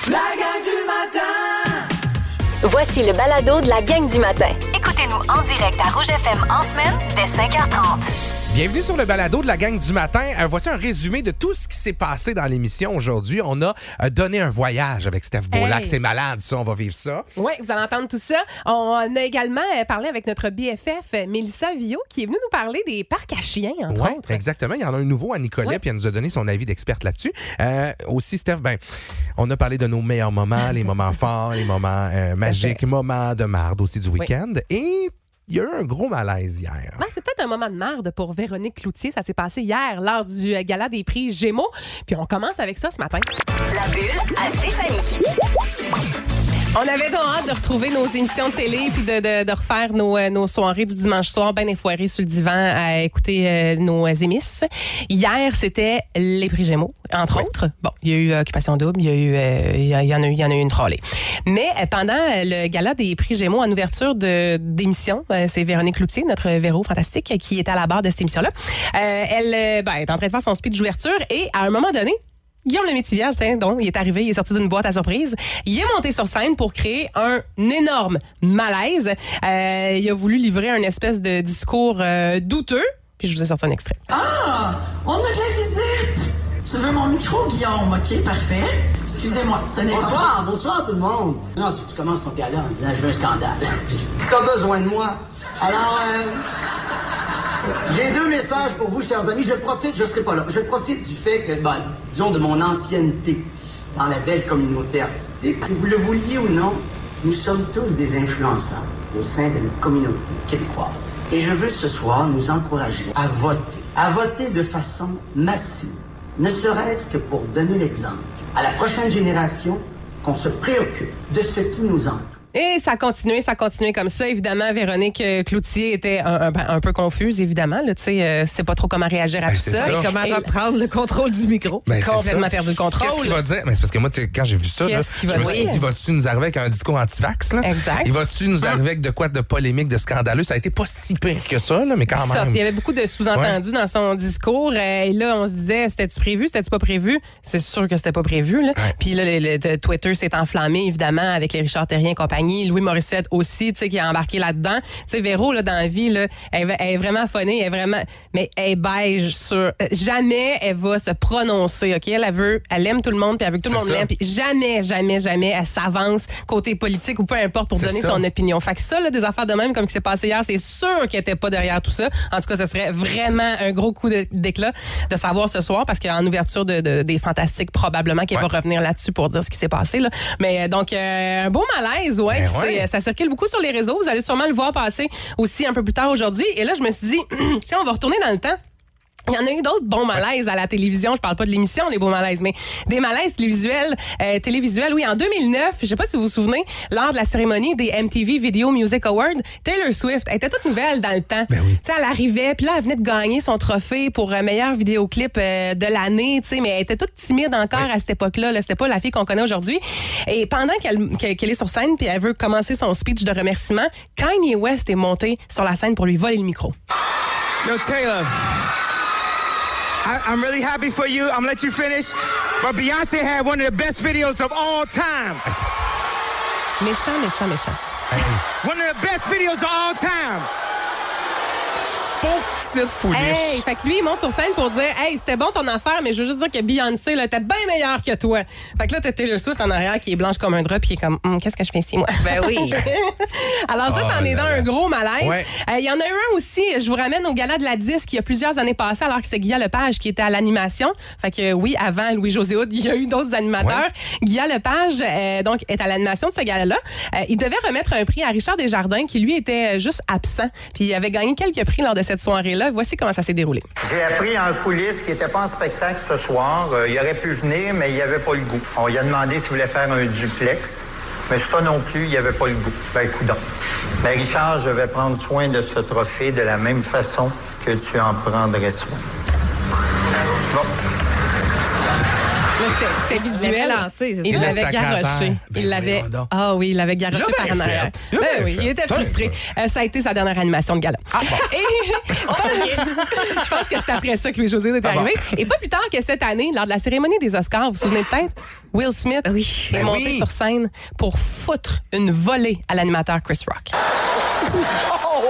La gang du matin! Voici le balado de la gang du matin. Écoutez-nous en direct à Rouge FM en semaine dès 5h30. Bienvenue sur le balado de la gang du matin. Voici un résumé de tout ce qui s'est passé dans l'émission aujourd'hui. On a donné un voyage avec Steph Beaulac. C'est malade, ça. On va vivre ça. Oui, vous allez entendre tout ça. On a également parlé avec notre BFF, Mélissa Villot, qui est venue nous parler des parcs à chiens, entre Oui, autres. exactement. Il y en a un nouveau à Nicolet, puis elle nous a donné son avis d'experte là-dessus. Aussi, Steph, on a parlé de nos meilleurs moments, les moments forts, les moments magiques, moments de marde aussi du week-end. Et il y a eu un gros malaise hier. C'est peut-être un moment de marde pour Véronique Cloutier. Ça s'est passé hier lors du gala des prix Gémeaux. Puis on commence avec ça ce matin. La bulle à Stéphanie. On avait donc hâte de retrouver nos émissions de télé puis de refaire nos soirées du dimanche soir, ben effoirées sur le divan à écouter nos émisses. Hier, c'était les prix Gémeaux, entre autres. Bon, il y a eu Occupation Double, il y en a eu une trollée. Mais pendant le gala des prix Gémeaux en ouverture d'émission, c'est Véronique Cloutier, notre Véro fantastique, qui est à la barre de cette émission-là. Elle est en train de faire son speech d'ouverture et à un moment donné, Guillaume Lemaitre-Vierge, donc, il est arrivé, il est sorti d'une boîte à surprise. Il est monté sur scène pour créer un énorme malaise. Il a voulu livrer un espèce de discours douteux. Puis je vous ai sorti un extrait. Ah! On a de la visite! Tu veux mon micro, Guillaume? OK, parfait. Excusez-moi, ce n'est pas... Bonsoir tout le monde. Non, si tu commences ton gala en disant « je veux un scandale », t'as besoin de moi. Alors, j'ai 2 messages pour vous, chers amis. Je serai pas là. Je profite du fait que, disons, de mon ancienneté dans la belle communauté artistique. Que vous le vouliez ou non, nous sommes tous des influenceurs au sein de notre communauté québécoise. Et je veux ce soir nous encourager à voter de façon massive, ne serait-ce que pour donner l'exemple à la prochaine génération qu'on se préoccupe de ce qui nous entoure. Et ça a continué comme ça. Évidemment, Véronique Cloutier était un peu confuse, évidemment. Tu sais, c'est pas trop comment réagir à tout ça. Et comment reprendre le contrôle du micro. Complètement perdu le contrôle. Qu'est-ce qu'il va dire? C'est parce que moi, quand j'ai vu ça, je me suis dit, vas-tu nous arriver avec un discours anti-vax? Là? Exact. Et vas-tu nous arriver avec de quoi de polémique, de scandaleux? Ça a été pas si pire que ça, là, mais quand même. Il y avait beaucoup de sous-entendus dans son discours. Et là, on se disait, c'était-tu prévu? C'était-tu pas prévu? C'est sûr que c'était pas prévu. Là. Ouais. Puis là, le Twitter s'est enflammé, évidemment, avec les Richard Terrien et compagnie. Louis Morissette aussi, tu sais, qui a embarqué là-dedans. Tu sais, Véro, là, dans la vie, là, elle est vraiment funnée, mais elle est beige sur... Jamais elle va se prononcer, OK? Elle aime tout le monde, puis elle veut que tout le monde l'aime, puis jamais elle s'avance côté politique ou peu importe pour donner son opinion. Fait que ça, là, des affaires de même, comme qui s'est passé hier, c'est sûr qu'elle était pas derrière tout ça. En tout cas, ce serait vraiment un gros coup d'éclat de savoir ce soir, parce qu'en ouverture des Fantastiques, probablement qu'elle va revenir là-dessus pour dire ce qui s'est passé, là. Mais donc, un beau malaise, ça circule beaucoup sur les réseaux. Vous allez sûrement le voir passer aussi un peu plus tard aujourd'hui. Et là, je me suis dit, tiens, on va retourner dans le temps. Il y en a eu d'autres bons malaises à la télévision. Je parle pas de l'émission, les beaux malaises, mais des malaises télévisuels. Oui, en 2009, je sais pas si vous vous souvenez, lors de la cérémonie des MTV Video Music Awards, Taylor Swift, elle était toute nouvelle dans le temps. Tu sais, elle arrivait, puis là, elle venait de gagner son trophée pour meilleur vidéoclip de l'année, tu sais, mais elle était toute timide encore à cette époque-là. Là, c'était pas la fille qu'on connaît aujourd'hui. Et pendant qu'elle est sur scène, puis elle veut commencer son speech de remerciement, Kanye West est monté sur la scène pour lui voler le micro. Yo, Taylor. I'm really happy for you. I'm gonna let you finish. But Beyonce had one of the best videos of all time. Méchant. One of the best videos of all time. Petite pouliche. Hey, fait que lui, il monte sur scène pour dire « Hey, c'était bon ton affaire, mais je veux juste dire que Beyoncé, là, t'es bien meilleure que toi. » Fait que là, t'as Taylor Swift en arrière qui est blanche comme un drap puis qui est comme « Qu'est-ce que je fais ici, moi? » Ben oui. Alors ça, c'en est dans un gros malaise. Ouais. Il y en a eu un aussi, je vous ramène au Gala de la Disque il y a plusieurs années passées, alors que c'est Guilla Lepage qui était à l'animation. Fait que oui, avant Louis-José Hood, il y a eu d'autres animateurs. Ouais. Guilla Lepage, donc, est à l'animation de ce gala-là. Il devait remettre un prix à Richard Desjardins, qui lui était juste absent. Puis il avait gagné quelques prix lors de cette soirée-là. Voici comment ça s'est déroulé. J'ai appris en coulisses qu'il n'était pas en spectacle ce soir. Il aurait pu venir, mais il n'avait pas le goût. On lui a demandé s'il voulait faire un duplex, mais ça non plus, il n'avait pas le goût. Coudonc. Richard, je vais prendre soin de ce trophée de la même façon que tu en prendrais soin. Bon. C'était visuel. Lancé, c'est Il ça. l'avait Sacrament. garoché. Ben il l'avait. voyons donc. Ah oui, il l'avait garoché Il a par bien en arrière. fait. Il a bien Oui, fait. il était Toi, frustré. Ça a été sa dernière animation de gala. Ah bon. Et je pense que c'est après ça que Louis-José est arrivé. Et pas plus tard que cette année, lors de la cérémonie des Oscars, vous vous souvenez peut-être, Will Smith est Ben monté oui. sur scène pour foutre une volée à l'animateur Chris Rock. Oh,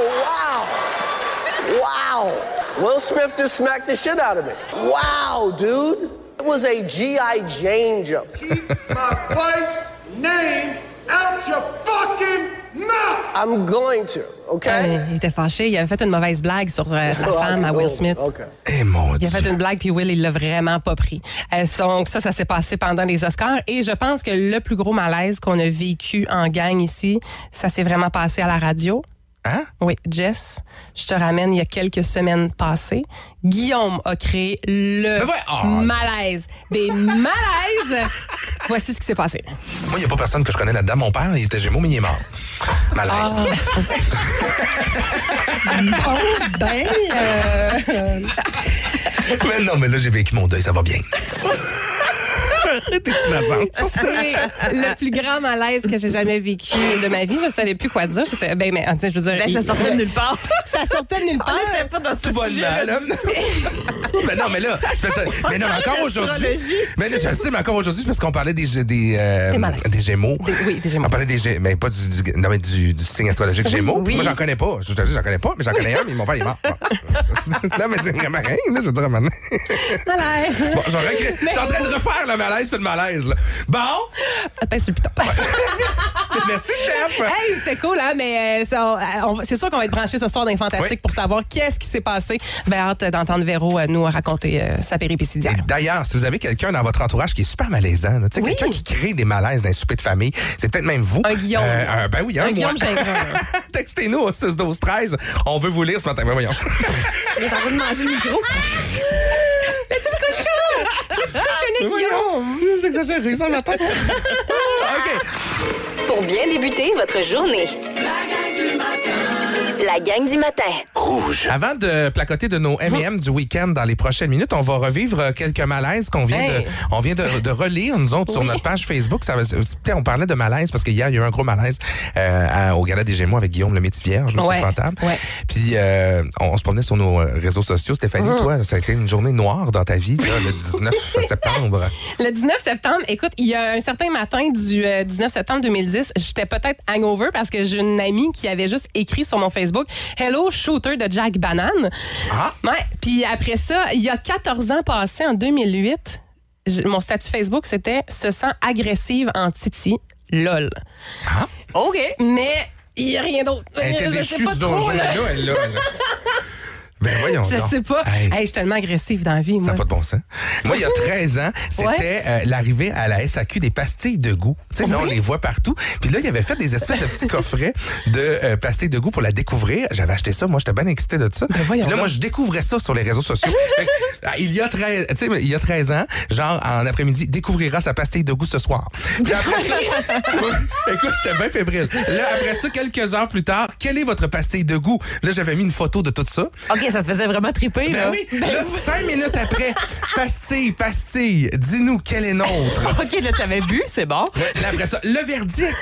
wow! Wow! Will Smith just smacked the shit out of me. Wow, dude! It was a G.I. Jane jump. Keep my wife's name out your fucking mouth! I'm going to, okay? Il était fâché. Il avait fait une mauvaise blague sur sa femme à Will Smith. Okay. Eh mon Il Dieu. a fait une blague, puis Will, il l'a vraiment pas pris. Donc, ça s'est passé pendant les Oscars. Et je pense que le plus gros malaise qu'on a vécu en gang ici, ça s'est vraiment passé à la radio. Hein? Oui, Jess, je te ramène il y a quelques semaines passées. Guillaume a créé le Ben ouais, oh. malaise. Des malaises. Voici ce qui s'est passé. Moi, il n'y a pas personne que je connais là-dedans. Mon père, il était Gémeaux, mais il est mort. Malaise. Mais non, mais là, j'ai vécu mon deuil, ça va bien. T'es innocente. C'est le plus grand malaise que j'ai jamais vécu de ma vie. Je ne savais plus quoi dire. Je sais, mais je veux dire, Ben, ça sortait de nulle part. Ça sortait de nulle part. On n'était pas dans ce Tout bonnement, sujet-là là. du tout. Mais non, mais là, je fais ça. Mais non, mais encore aujourd'hui. l'astrologie. Mais là, je le sais, mais encore aujourd'hui, c'est parce qu'on parlait des malaises. des Gémeaux. Oui, des Gémeaux. On parlait des Gémeaux, mais pas non, mais du signe astrologique Gémeaux. Oui. Moi, j'en connais pas. Je te dis, j'en connais pas, mais j'en connais un, mais mon père, il est mort. Non, mais c'est vraiment rien, là, je veux dire, maintenant. Malaise. Bon, je suis en train de refaire le malaise sur le malaise, là. Bon. Pèse sur le piton. Merci, Steph. Hey, c'était cool, hein, mais c'est sûr qu'on va être branchés ce soir dans les Fantastiques Oui. pour savoir qu'est-ce qui s'est passé. Ben, hâte d'entendre Véro nous raconter sa péripétie Et d'hier. d'ailleurs, si vous avez quelqu'un dans votre entourage qui est super malaisant, là, tu sais, Oui. quelqu'un qui crée des malaises dans les soupers de famille, c'est peut-être même vous. Un Guillaume. Ben oui, Un moi. Guillaume Gingras. Textez-nous au 6-12-13. On veut vous lire ce matin. Ben, voyons. Il est en train de manger le micro. Le petit cochon! Le petit cochonnet Guillaume! Vous exagérez ça le matin. OK. Pour bien débuter votre journée. La gang du matin. Avant de placoter de nos M&M du week-end dans les prochaines minutes, on va revivre quelques malaises qu'on vient, Hey. on vient de relire, nous autres, sur notre page Facebook. On parlait de malaise parce qu'hier, il y a eu un gros malaise au Gala des Gémeaux avec Guillaume le Métis-Vierge. C'était Ouais. épouvantable. Ouais. Puis, on se promenait sur nos réseaux sociaux. Stéphanie, toi, ça a été une journée noire dans ta vie, là, le 19 septembre. Le 19 septembre, écoute, il y a un certain matin du 19 septembre 2010, j'étais peut-être hangover parce que j'ai une amie qui avait juste écrit sur mon Facebook « Hello, shooter de Jack Banane Ah! ». Ouais, puis après ça, il y a 14 ans passés, en 2008, mon statut Facebook, c'était « Se sent agressive en Titi, lol Ah! OK. ». Mais il n'y a rien d'autre. Elle était Je déchue sais pas ce trop, jour-là, là. elle, là. Ben voyons Je donc. sais pas. Hey. Hey, je suis tellement agressive dans la vie, Ça moi. n'a pas de bon sens. Moi, il y a 13 ans, c'était Ouais. l'arrivée à la SAQ des pastilles de goût. Tu sais, là, on les voit partout. Puis là, il avait fait des espèces de petits coffrets de pastilles de goût pour la découvrir. J'avais acheté ça. Moi, j'étais bien excité de ça. Ben voyons Puis là, moi, donc. je découvrais ça sur les réseaux sociaux. Fait que, il y a 13 ans, genre, en après-midi, découvrira sa pastille de goût ce soir. Puis après ça, écoute, j'étais bien fébrile. Là, après ça, quelques heures plus tard, quelle est votre pastille de goût? Là, j'avais mis une photo de tout ça. OK, ça te faisait vraiment triper, Ben là. oui, là, 5 minutes après, pastille, dis-nous quelle est nôtre. OK, là, t'avais bu, c'est bon. Là, après ça, le verdict.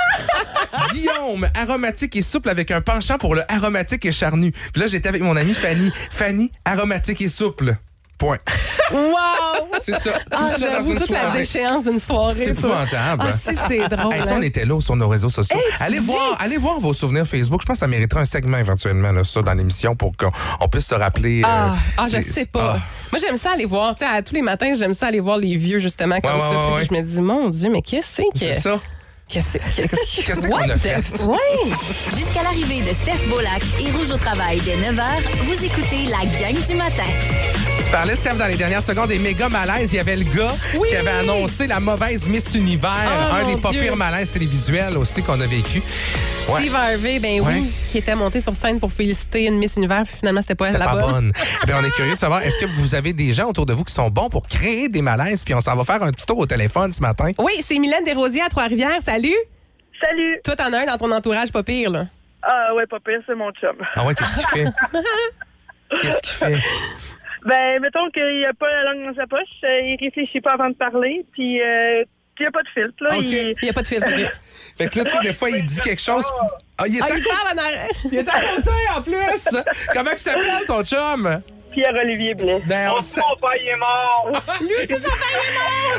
Guillaume, aromatique et souple avec un penchant pour le aromatique et charnu. Puis là, j'étais avec mon amie Fanny. Fanny, aromatique et souple. Point. Wow! C'est ça. Tout Ah, ça dans j'avoue, une toute la soirée. déchéance d'une soirée. C'est ça. épouvantable. Ah, si, c'est drôle. Hey, ça, on hein. était là sur nos réseaux sociaux. Allez voir vos souvenirs Facebook. Je pense que ça mériterait un segment éventuellement, là, ça, dans l'émission pour qu'on puisse se rappeler. Je c'est- sais pas. ah. Moi, j'aime ça aller voir. Tu sais, tous les matins, j'aime ça aller voir les vieux, justement, comme Ouais, ça. ouais, tu sais, ouais. puis je me dis, mon Dieu, mais qu'est-ce que C'est ça. Qu'est-ce qu'on a fait? Oui! Jusqu'à l'arrivée de Steph Beaulac et Rouge au travail dès 9h, vous écoutez la gang du matin. Tu parlais, Steph, dans les dernières secondes des méga malaises. Il y avait le gars qui avait annoncé la mauvaise Miss Univers. Oh, un mon des pas Dieu. pires malaises télévisuels aussi qu'on a vécu. Ouais. Steve Harvey, ben Ouais. oui, qui était monté sur scène pour féliciter une Miss Univers, puis finalement, c'était pas elle T'es la pas bonne. bonne. Eh bien, on est curieux de savoir, est-ce que vous avez des gens autour de vous qui sont bons pour créer des malaises? Puis on s'en va faire un petit tour au téléphone ce matin. Oui, c'est Mylène Desrosiers à Trois-Rivières. Salut! Salut! Toi, t'en as un dans ton entourage, pas pire, là. Ah ouais, pas pire, c'est mon chum. Ah ouais, qu'est-ce qu'il fait? Qu'est-ce qu'il fait? Ben, mettons qu'il a pas la langue dans sa poche, il réfléchit pas avant de parler, puis il n'y a pas de filtre, là. OK. Il n'y a pas de filtre, OK. Fait que là, tu sais, des fois, il dit quelque chose. Ah, il est à il parle en arrière. Il est à côté, en plus. Comment il s'appelle, ton chum? Pierre-Olivier Blais. Ben, Mon papa, il est mort! Lui aussi, son père est mort!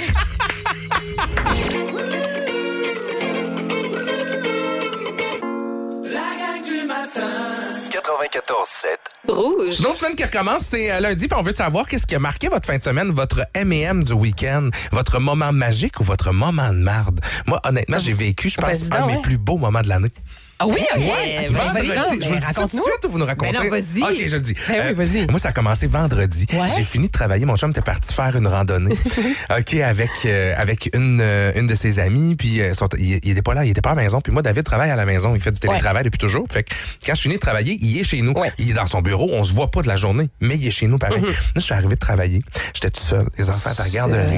La gang du matin. 94.7. Rouge. Une autre semaine qui recommence, c'est lundi, puis on veut savoir qu'est-ce qui a marqué votre fin de semaine, votre M&M du week-end, votre moment magique ou votre moment de marde. Moi, honnêtement, j'ai vécu, je pense, un de mes plus beaux moments de l'année. Ah oui, OK. Ouais, vendredi. Je vous le dis tout de suite ou vous nous racontez? Ben non, vas-y. OK, je le dis. Ben oui, vas-y. Moi, ça a commencé vendredi. Ouais. J'ai fini de travailler. Mon chum était parti faire une randonnée. OK, avec une de ses amies. Puis il était pas là, il était pas à la maison. Puis moi, David travaille à la maison. Il fait du télétravail depuis toujours. Fait que quand je finis de travailler, il est chez nous. Ouais. Il est dans son bureau. On se voit pas de la journée, mais il est chez nous pareil. Là, je suis arrivé de travailler. J'étais tout seul. Les enfants étaient à la garderie.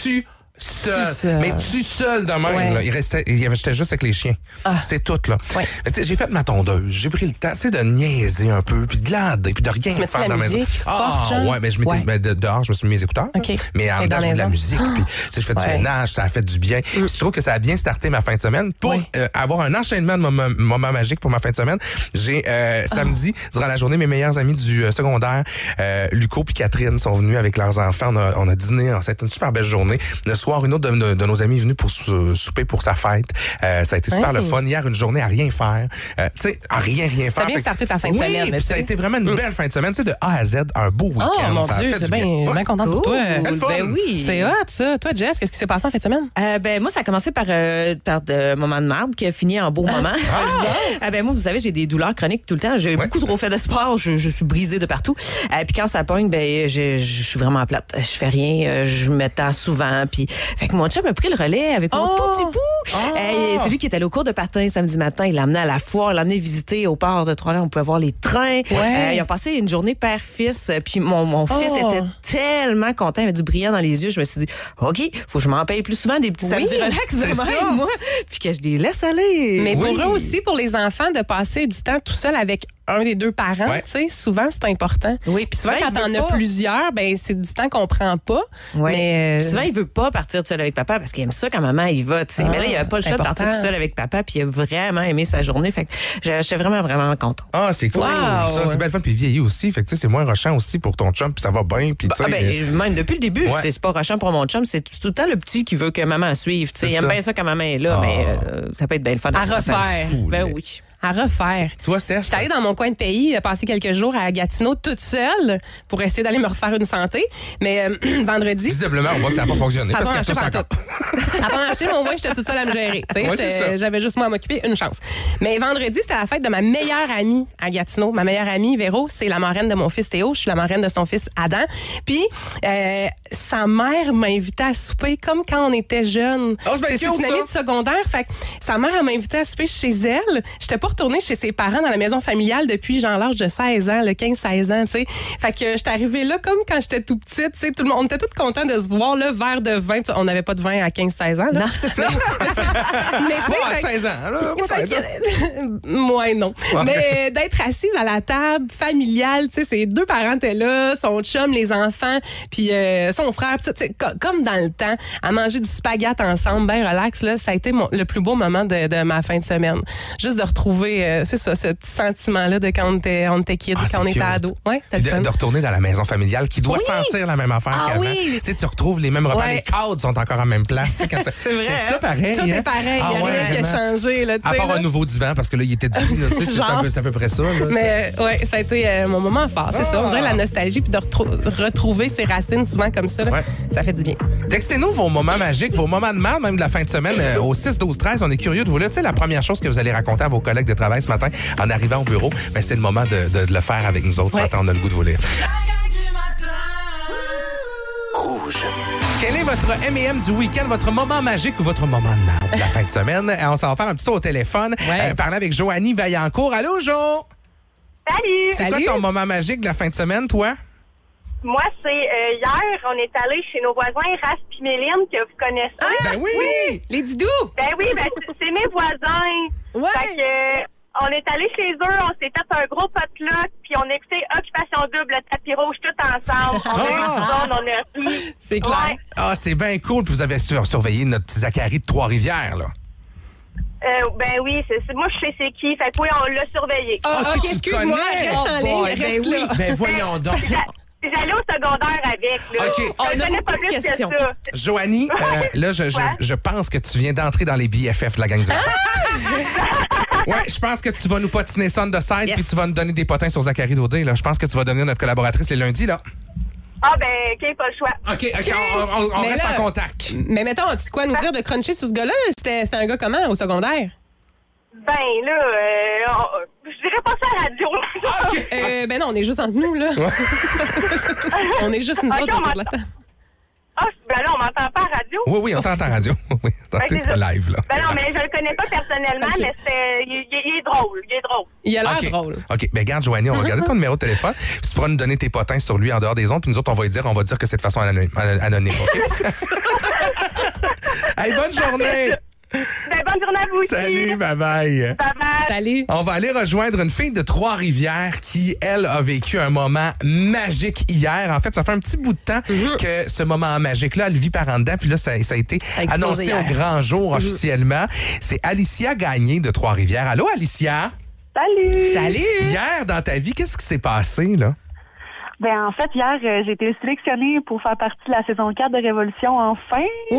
Seul. Mais tu seul de même. Ouais. J'étais juste avec les chiens. C'est tout, là. Ouais. J'ai fait ma tondeuse. J'ai pris le temps de niaiser un peu, puis de glander, puis de rien faire dans la maison. Ouais, mais je m'étais dehors, je me suis mis mes écouteurs. Okay. Mais en dedans, je mets de la musique, puis je fais du ménage, ça a fait du bien. Je trouve que ça a bien starté ma fin de semaine. Pour avoir un enchaînement de moments magiques pour ma fin de semaine, j'ai samedi, durant la journée, mes meilleurs amis du secondaire, Luco puis Catherine, sont venus avec leurs enfants. On a dîné, ça a été une super belle journée. Le soir, une autre de nos amis est venue pour souper pour sa fête. Ça a été super le fun. Hier, une journée à rien faire. Tu sais, à rien faire. Ça a bien starté ta fin de semaine. Oui, ça a été vraiment une belle fin de semaine. Tu sais, de A à Z, un beau week-end. Oh mon ça Dieu, c'est bien content pour toi. Ben oui. C'est hot, ça. Toi, Jess, qu'est-ce qui s'est passé en fin de semaine? Ben moi, ça a commencé par de moments de marde qui a fini en beau moment. Ben moi, vous savez, j'ai des douleurs chroniques tout le temps. J'ai beaucoup trop fait de sport. Je suis brisée de partout. Puis quand ça pogne, ben je suis vraiment plate. Je fais rien. Je me tends souvent. Puis fait que mon chum a pris le relais avec mon petit bout. C'est lui qui est allé au cours de patin samedi matin. Il l'a amené à la foire, il l'a amené visiter au port de Trois-Rivières. On pouvait voir les trains. Ils ont passé une journée père-fils. Puis mon fils était tellement content. Il avait du brillant dans les yeux. Je me suis dit, OK, faut que je m'en paye plus souvent des petits samedis relax de même, moi. Puis que je les laisse aller. Mais pour eux aussi, pour les enfants, de passer du temps tout seul avec un des deux parents, tu sais, souvent, c'est important. Oui, puis souvent, quand t'en as plusieurs, ben c'est du temps qu'on prend pas. Oui. Mais souvent, il veut pas partir tout seul avec papa parce qu'il aime ça quand maman il va, tu sais. Mais là, il avait pas le choix de partir tout seul avec papa, puis il a vraiment aimé sa journée. Fait que j'étais vraiment, vraiment content. Ah, c'est cool. Ça, c'est belle fun. Puis il vieillit aussi. Fait que tu sais, c'est moins rushant aussi pour ton chum, puis ça va bien. Puis même depuis le début, c'est pas rushant pour mon chum. C'est tout le temps le petit qui veut que maman suive. Tu sais, il aime bien ça quand maman est là, mais ça peut être bien le fun. À refaire. Ben oui. À refaire. Toi, Steph? J'étais allée dans mon coin de pays, passer quelques jours à Gatineau toute seule pour essayer d'aller me refaire une santé. Mais vendredi... Visiblement, on voit que ça n'a pas fonctionné. Ça n'a pas marché par tout. Ça n'a pas marché, mais au moins, j'étais toute seule à me gérer. J'avais juste moi à m'occuper, une chance. Mais vendredi, c'était la fête de ma meilleure amie à Gatineau. Ma meilleure amie, Véro, c'est la marraine de mon fils Théo. Je suis la marraine de son fils Adam. Puis, sa mère m'a invitée à souper comme quand on était jeunes. C'est une amie de secondaire. Fait que sa mère m'a invitée à souper chez elle. J'étais pas retournée chez ses parents dans la maison familiale depuis genre l'âge de 16 ans, le 15-16 ans, tu sais. Fait que j'étais arrivée là comme quand j'étais tout petite, tu sais, tout le monde, on était tous contents de se voir, là, verre de vin. On n'avait pas de vin à 15-16 ans, là. Non, c'est ça. Mais tu sais, à 16 ans, là, moi, non. Ouais. Mais d'être assise à la table familiale, tu sais, ses deux parents étaient là, son chum, les enfants, puis son frère, tu sais, comme dans le temps, à manger du spaghette ensemble, ben relax, là, ça a été le plus beau moment de ma fin de semaine. Juste de retrouver, c'est ça, ce petit sentiment-là de quand on était kid, quand on était ado. Ouais, c'était de retourner dans la maison familiale qui doit sentir la même affaire qu'avant. Oui. Tu sais, tu retrouves les mêmes repas, les cadres sont encore en même place. C'est vrai. C'est ça pareil. Tout est pareil, il n'y a rien qui a changé. Là, à part un nouveau divan, parce que là, il était dit, c'est à peu près ça. Là, mais ouais, ça a été mon moment fort, c'est ça. On dirait la nostalgie, puis de retrouver ses racines souvent comme ça, là, ça fait du bien. Textez-nous vos moments magiques, vos moments de merde, même de la fin de semaine, au 6-12-13. On est curieux de vous lire. Tu sais, la première chose que vous allez raconter à vos collègues de travail ce matin en arrivant au bureau, ben, c'est le moment de le faire avec nous autres. Ce matin, on a le goût de vous lire. Rouge. Quel est votre M&M du week-end, votre moment magique ou votre moment de merde de la fin de semaine? On s'en va faire un petit tour au téléphone. Parler avec Joanie Vaillancourt. Allô, Jo? Salut! C'est quoi ton moment magique de la fin de semaine, toi? Moi, c'est hier, on est allé chez nos voisins Race et Méline, que vous connaissez. Ben oui! Les Didous! Ben oui, ben c'est mes voisins. Ouais! Fait que On est allé chez eux, on s'est fait un gros potluck, puis on a écouté Occupation Double, le tapis rouge, tout ensemble. On a eu du fun, on a ri. C'est clair. Ouais. Ah, c'est bien cool. Puis vous avez surveillé notre petit Zachary de Trois-Rivières, là. Ben oui, moi je sais c'est qui, fait que oui, on l'a surveillé. Ah, OK, excuse-moi, reste en ligne, reste là. Ben voyons donc. J'allais au secondaire avec, là. OK. On connais pas plus que ça. Joanie, là, je pense que tu viens d'entrer dans les BFF de la gang du Ouais, je pense que tu vas nous patiner ça de side puis tu vas nous donner des potins sur Zachary Daudé, là. Je pense que tu vas devenir notre collaboratrice les lundis, là. Ah, ben, OK, pas le choix. OK, on reste en contact. Mais mettons, as-tu de quoi nous dire de cruncher sur ce gars-là? C'était un gars comment au secondaire? Ben, là, je dirais pas ça à la radio. OK. Ben non, on est juste entre nous, là. On est juste nous autres autour de la table. Ah, ben là, on m'entend pas à la radio? Oui, on t'entend à la radio. Oui, on t'entend pas live, là. Ben non, mais je le connais pas personnellement, mais il est drôle. Il est drôle. Il a l'air drôle. OK, ben garde, Joanie, on va regarder ton numéro de téléphone. Puis tu pourras nous donner tes potins sur lui en dehors des ondes. Puis nous autres, on va dire que c'est de façon anonyme. OK? Hey, bonne journée! Ben, bonne journée à vous aussi. Salut, bye-bye. Bye-bye. Salut. On va aller rejoindre une fille de Trois-Rivières qui, elle, a vécu un moment magique hier. En fait, ça fait un petit bout de temps que ce moment magique-là, elle vit par en dedans. Puis là, ça a été annoncé hier. Au grand jour officiellement. C'est Alicia Gagné de Trois-Rivières. Allô, Alicia? Salut! Salut! Hier, dans ta vie, qu'est-ce qui s'est passé, là? Ben, en fait, hier, j'ai été sélectionnée pour faire partie de la saison 4 de Révolution, enfin. Wow!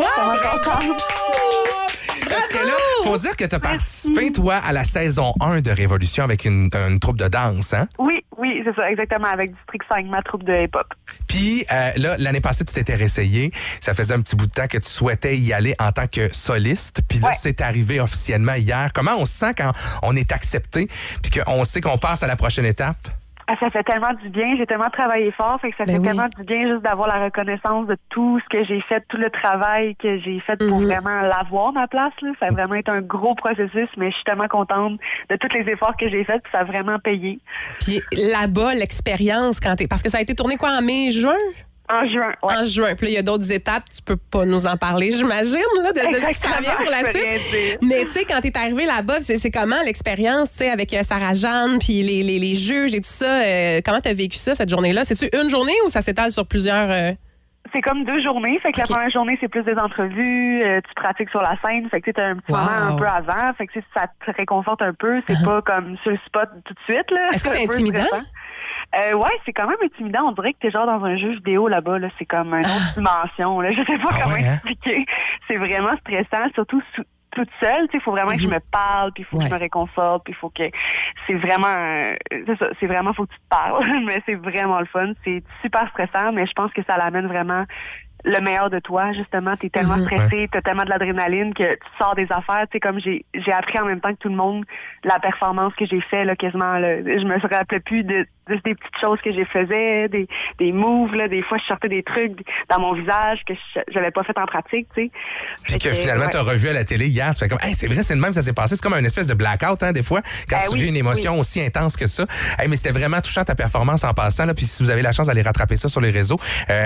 Parce que là, faut dire que tu as participé, toi, à la saison 1 de Révolution avec une troupe de danse, hein? Oui, c'est ça, exactement, avec District 5, ma troupe de hip-hop. Puis là, l'année passée, tu t'étais réessayé. Ça faisait un petit bout de temps que tu souhaitais y aller en tant que soliste. Puis là, c'est arrivé officiellement hier. Comment on se sent quand on est accepté puis qu'on sait qu'on passe à la prochaine étape? Ah, ça fait tellement du bien. J'ai tellement travaillé fort, fait que ça fait tellement du bien juste d'avoir la reconnaissance de tout ce que j'ai fait, tout le travail que j'ai fait pour vraiment l'avoir, ma place. Là. Ça a vraiment été un gros processus, mais je suis tellement contente de tous les efforts que j'ai faits, puis ça a vraiment payé. Puis là-bas, l'expérience, parce que ça a été tourné quoi, en mai, juin? En juin, oui. En juin. Puis là, il y a d'autres étapes. Tu peux pas nous en parler, j'imagine, là, de ce qui s'en vient pour la suite. Mais tu sais, quand t'es arrivé là-bas, c'est comment l'expérience, tu sais, avec Sarah-Jeanne, puis les juges et tout ça. Comment t'as vécu ça, cette journée-là? C'est-tu une journée ou ça s'étale sur plusieurs... C'est comme 2 journées. Fait que la première journée, c'est plus des entrevues. Tu pratiques sur la scène. Fait que tu as un petit moment un peu avant. Fait que ça te réconforte un peu. C'est pas comme sur le spot tout de suite. Là. Est-ce que c'est intimidant? Ouais, c'est quand même intimidant. On dirait que t'es genre dans un jeu vidéo là-bas. Là. C'est comme une autre dimension. Là. Je sais pas comment expliquer. C'est vraiment stressant, surtout toute seule. Il faut vraiment que je me parle, puis il faut que je me réconforte, puis il faut que... C'est vraiment... c'est vraiment, faut que tu te parles. Mais c'est vraiment le fun. C'est super stressant, mais je pense que ça l'amène vraiment... le meilleur de toi, justement. T'es tellement stressé, t'as tellement de l'adrénaline que tu sors des affaires. Tu sais, comme j'ai appris en même temps que tout le monde la performance que j'ai fait, là, quasiment, là. Je me rappelais plus de des petites choses que j'ai faisais, des moves, là. Des fois, je sortais des trucs dans mon visage que j'avais pas fait en pratique, tu sais. Puis que finalement, t'as revu à la télé hier, tu fais comme, hey, c'est vrai, c'est le même, ça s'est passé. C'est comme une espèce de blackout, hein, des fois, quand tu vis une émotion aussi intense que ça. Hey, mais c'était vraiment touchant ta performance en passant, là. Puis si vous avez la chance d'aller rattraper ça sur les réseaux,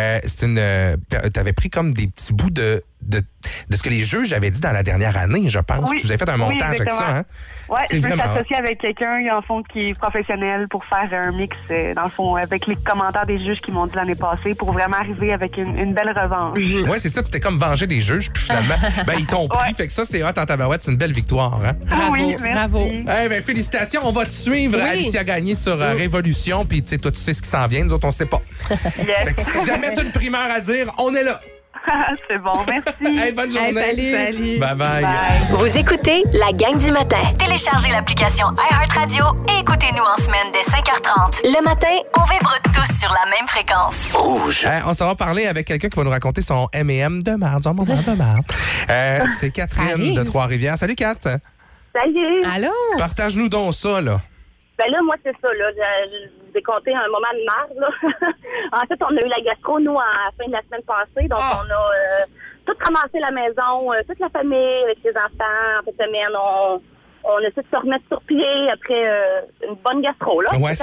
t'avais pris comme des petits bouts de ce que les juges avaient dit dans la dernière année, je pense. Oui. Tu avez fait un montage avec ça, hein? Oui, je peux t'associer avec quelqu'un, en fond, qui est professionnel pour faire un mix, dans le fond, avec les commentaires des juges qui m'ont dit l'année passée, pour vraiment arriver avec une belle revanche. Oui, c'est ça, tu t'es comme vengé des juges, puis finalement, ils t'ont pris, fait que ça, c'est hot en tabarouette, c'est une belle victoire, hein? Bravo, oui, bravo. Eh félicitations, on va te suivre, Alicia Gagné sur Révolution, puis tu sais, toi, tu sais ce qui s'en vient, nous autres, on sait pas. Fait que si jamais t'as une primeur à dire, on est là. C'est bon, merci. Hey, bonne journée. Salut. Bye bye. Vous écoutez la gang du matin. Téléchargez l'application iHeartRadio et écoutez-nous en semaine dès 5h30. Le matin, on vibre tous sur la même fréquence. Rouge. On s'en va parler avec quelqu'un qui va nous raconter son M&M de marde, son moment de marde. C'est Catherine de Trois-Rivières. Salut, Kat. Salut. Allô? Partage-nous donc ça, là. Ben là, moi, c'est ça, là. Je vous ai compté un moment de marde, là. En fait, on a eu la gastro, nous, à la fin de la semaine passée. Donc, on a tout ramassé la maison, toute la famille, avec les enfants. En fait, semaine, on essaie de se remettre sur pied après une bonne gastro, là. Ouais, c'est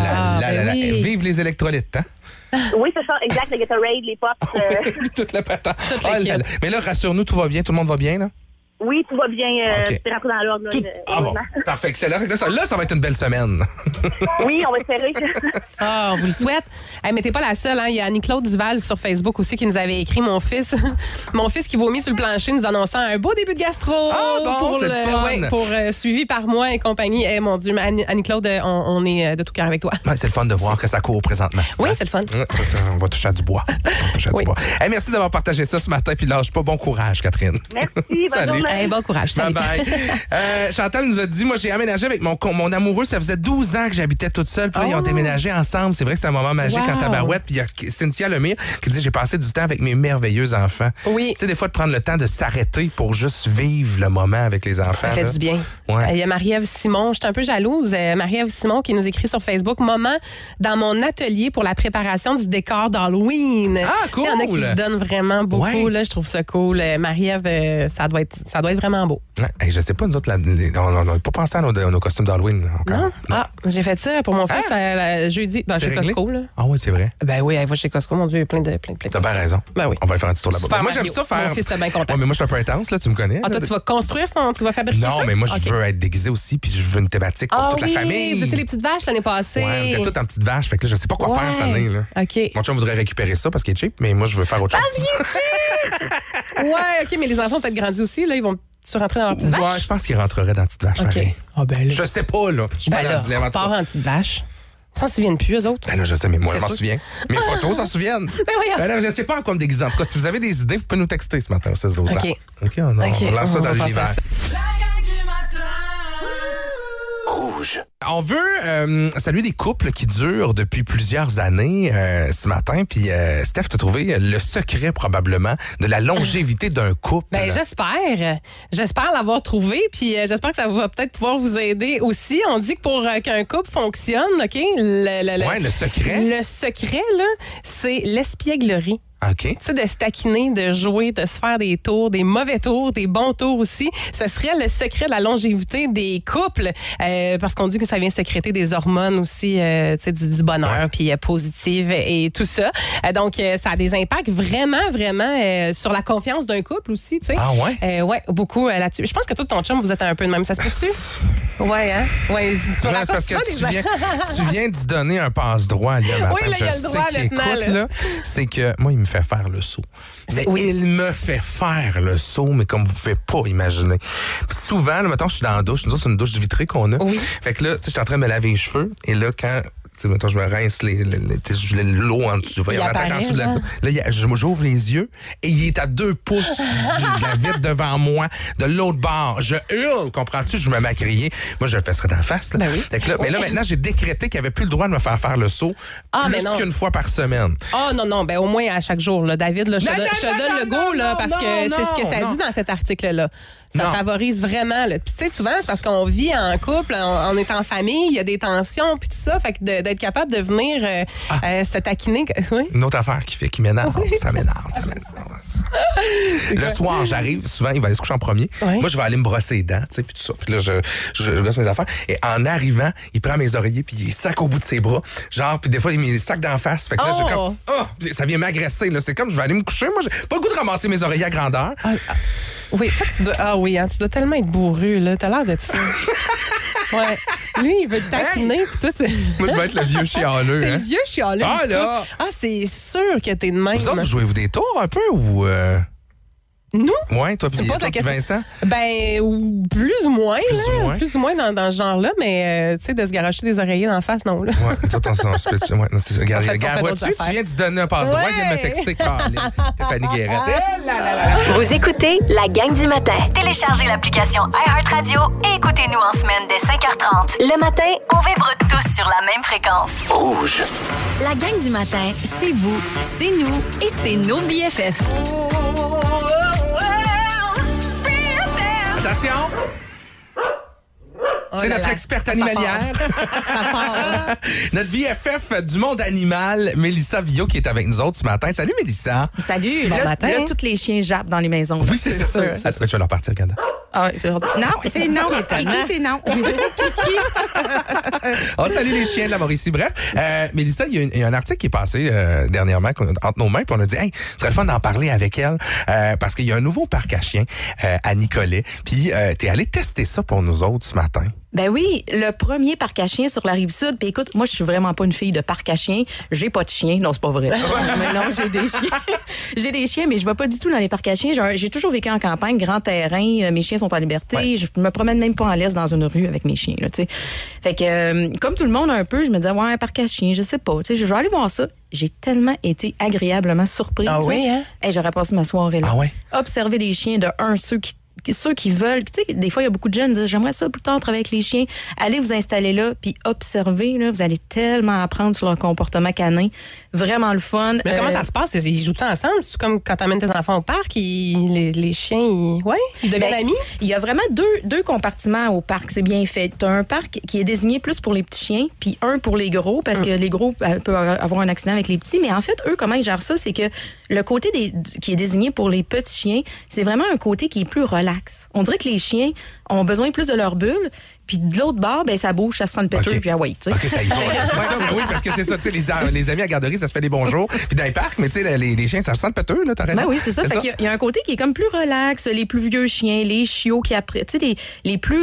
vive les électrolytes, hein? Oui, c'est ça, exact. Le Gatorade, les pops. Toute la patate. Mais là, rassure-nous, tout va bien, tout le monde va bien, là? Oui, tout va bien. OK. C'est rentré dans l'ordre. Bon. Parfait, excellent. Fait que là, ça va être une belle semaine. Oui, on va espérer. Ah, on vous le souhaite. Hey, mais t'es pas la seule, hein. Il y a Annie-Claude Duval sur Facebook aussi qui nous avait écrit mon fils qui vomit sur le plancher, nous annonçant un beau début de gastro. Ah, bon, c'est le fun. Pour suivi par moi et compagnie. Eh, mon Dieu, mais Annie-Claude, on est de tout cœur avec toi. Ouais, c'est le fun de voir que ça court présentement. Oui, c'est le fun. Ça, on va toucher à du bois. Hey, merci d'avoir partagé ça ce matin, puis lâche pas. Bon courage, Catherine. Merci, bonne journée. Hey, bon courage. Salut. Bye bye. Chantal nous a dit, moi, j'ai aménagé avec mon amoureux. Ça faisait 12 ans que j'habitais toute seule. Puis là, ils ont déménagé ensemble. C'est vrai que c'est un moment magique en tabarouette. Puis il y a Cynthia Lemire qui dit, j'ai passé du temps avec mes merveilleux enfants. Oui. Tu sais, des fois, de prendre le temps de s'arrêter pour juste vivre le moment avec les enfants. Ça fait du bien. Ouais. Il y a Marie-Ève Simon. Je suis un peu jalouse. Marie-Ève Simon qui nous écrit sur Facebook, moment dans mon atelier pour la préparation du décor d'Halloween. Ah, cool. Il y en a qui se donnent vraiment beaucoup. Là, je trouve ça cool. Marie-Ève, ça doit être vraiment beau. Ouais. Hey, je sais pas, nous autres, on n'a pas pensé à nos costumes d'Halloween encore. Non? Ah, j'ai fait ça pour mon fils jeudi. Ben, chez Costco. Là. Ah oui, c'est vrai. Ben oui, elle va chez Costco, mon Dieu, il y a plein de T'as bien raison. Ben oui. On va aller faire un petit tour là-bas. Super moi, Mario. j'aime ça faire. Mon fils est bien content. Ouais, mais moi, je suis un peu intense, là, tu me connais. Ah, toi, tu vas construire tu vas fabriquer ça? Non, mais moi, je veux être déguisé aussi, puis je veux une thématique pour toute la famille. Vous étiez les petites vaches l'année passée. Ouais, on était toutes en petites vaches, fait que là, je sais pas quoi faire cette année. Là. OK. Mon chum voudrait récupérer ça parce qu'il est cheap, mais moi, je veux faire autre chose. Parce qu'il est cheap! Ouais, OK, mais les enfants ont peut-être grandi aussi, là, ils vont tu rentrer dans leur petite vache? Ouais, je pense qu'ils rentreraient dans la petite vache. OK. Ah, ben là. Je sais pas, là. Je suis pas dans le dilemme. On part en petite vache. Ils s'en souviennent plus, eux autres. Ben là, je sais, mais moi, je m'en souviens. Mes photos s'en souviennent. Ben oui. Ben là, je sais pas en quoi me déguiser. En tout cas, si vous avez des idées, vous pouvez nous texter ce matin au 16 12 OK. OK, on lance ça dans l'univers. Rouge. On veut saluer des couples qui durent depuis plusieurs années ce matin. Puis, Steph, t'as trouvé le secret probablement de la longévité d'un couple. Ben, j'espère l'avoir trouvé. Puis, j'espère que ça va peut-être pouvoir vous aider aussi. On dit que pour qu'un couple fonctionne, OK? Le secret. Le secret, là, c'est l'espièglerie. OK. Tu sais, de se taquiner, de jouer, de se faire des tours, des mauvais tours, des bons tours aussi. Ce serait le secret de la longévité des couples. Parce qu'on dit que ça vient sécréter des hormones aussi, tu sais, du bonheur, puis positive et tout ça. Donc, ça a des impacts vraiment, vraiment sur la confiance d'un couple aussi, tu sais. Ah ouais? Ouais, beaucoup là-dessus. Je pense que toi, ton chum, vous êtes un peu de même. Ça se peut-tu? Ouais, hein? Ouais, c'est parce que tu viens d'y donner un passe-droit hier matin. Oui, là, il y a le droit maintenant. Là, c'est que moi, il me fait faire le saut. Mais il me fait faire le saut, mais comme vous ne pouvez pas imaginer. Puis souvent, là, mettons, je suis dans la douche. Nous autres, c'est une douche vitrée qu'on a. Oui. Fait que là, tu sais, je suis en train de me laver les cheveux. Et là, quand... Mettons, je me rince l'eau en dessous. Là, j'ouvre les yeux et il est à 2 pouces de la vitre devant moi, de l'autre bord. Je hurle, comprends-tu? Je me mets à crier. Moi, je le fesserais d'en face. Là. Ben oui. Fait que là, mais là, maintenant, j'ai décrété qu'il n'y avait plus le droit de me faire le saut plus qu'une fois par semaine. Ah, non. Ben, au moins à chaque jour, là. David, là, je te donne le go, là, parce que c'est ce que ça dit dans cet article-là. Ça favorise vraiment. Là. Puis, tu sais, souvent, c'est parce qu'on vit en couple, on est en famille, il y a des tensions, puis tout ça. Fait que d'être capable de venir se taquiner. Oui? Une autre affaire qui m'énerve. Oui. Ça m'énerve. Le soir, j'arrive, souvent, il va aller se coucher en premier. Oui. Moi, je vais aller me brosser les dents, tu sais, puis tout ça. Puis là, je gosse mes affaires. Et en arrivant, il prend mes oreillers, puis il les sac au bout de ses bras. Genre, puis des fois, il met les sacs d'en face. Fait que là, j'ai comme, ça vient m'agresser. Là. C'est comme, je vais aller me coucher. Moi, j'ai pas le goût de ramasser mes oreillers à grandeur. Oui, toi, tu dois. Ah oui, hein, tu dois tellement être bourru, là. T'as l'air de ça. Ouais. Lui, il veut te taquiner, puis toi, Moi, je vais être le vieux chialeux. T'es le vieux chialeux. Ah, là! Ah, c'est sûr que t'es de même. Vous autres, jouez-vous des tours un peu ou. Nous? Ouais, toi puis Vincent? Ben, plus ou moins. Plus ou moins dans ce genre-là, mais tu sais, de se garocher des oreillers d'en face, non. Là. Ouais, les autres, on se peut. Ouais, regarde, vois-tu, tu viens de donner un passe-droit, il vient de me texter, Stéphanie Guérette. Vous écoutez la gang du matin. Téléchargez l'application iHeartRadio et écoutez-nous en semaine dès 5h30. Le matin, on vibre tous sur la même fréquence. Rouge. La gang du matin, c'est vous, c'est nous et c'est nos BFF. Attention! C'est notre experte animalière. Ça part. Notre BFF du monde animal, Mélissa Villot, qui est avec nous autres ce matin. Salut, Mélissa. Salut. Bon Là, matin. là, tous les chiens jappent dans les maisons. Oui, c'est ça. Ah, je vais leur partir, regarde. Ah, c'est vrai. Non, c'est non. Kiki, c'est non. Kiki. Oh, salut les chiens de la Mauricie. Bref, Mélissa, il y a un article qui est passé dernièrement entre nos mains, puis on a dit, hey, ce serait le fun d'en parler avec elle, parce qu'il y a un nouveau parc à chiens à Nicolet. Puis, t'es allé tester ça pour nous autres ce matin. Ben oui, le premier parc à chiens sur la Rive-Sud. Puis écoute, moi, je suis vraiment pas une fille de parc à chiens. J'ai pas de chien. Non, c'est pas vrai. Mais non, j'ai des chiens. J'ai des chiens, mais je vais pas du tout dans les parcs à chiens. J'ai toujours vécu en campagne, grand terrain. Mes chiens sont en liberté. Ouais. Je me promène même pas en laisse dans une rue avec mes chiens, là, tu sais. Fait que, comme tout le monde un peu, je me disais, ouais, un parc à chiens, je sais pas. Tu sais, je vais aller voir ça. J'ai tellement été agréablement surprise. Ah oui, hein? Hey, j'aurais passé ma soirée là. Ah ouais? Observer les chiens de ceux qui veulent, tu sais, des fois, il y a beaucoup de jeunes qui disent, j'aimerais ça plus tard travailler avec les chiens. Allez vous installer là, puis observez, là, vous allez tellement apprendre sur leur comportement canin. Vraiment le fun. Mais comment ça se passe? Ils jouent-ils ensemble? C'est comme quand t'amènes tes enfants au parc, les chiens, ils deviennent amis? Il y a vraiment deux compartiments au parc, c'est bien fait. T'as un parc qui est désigné plus pour les petits chiens, puis un pour les gros, parce que les gros peuvent avoir un accident avec les petits. Mais en fait, eux, comment ils gèrent ça? C'est que le côté qui est désigné pour les petits chiens, c'est vraiment un côté qui est plus relax. On dirait que les chiens ont besoin plus de leur bulle, puis de l'autre bord, ben ça bouge, ça se sent le péteux, puis ah ouais, tu sais. OK, ça y va. Oui, parce que c'est ça, tu sais, les amis à garderie, ça se fait des bonjours. Puis dans les parcs, mais tu sais, les chiens, ça se sent le péteux, là, t'as raison. Ben oui, c'est ça. Fait qu'il y a un côté qui est comme plus relax, les plus vieux chiens, les chiots qui après, tu sais, les plus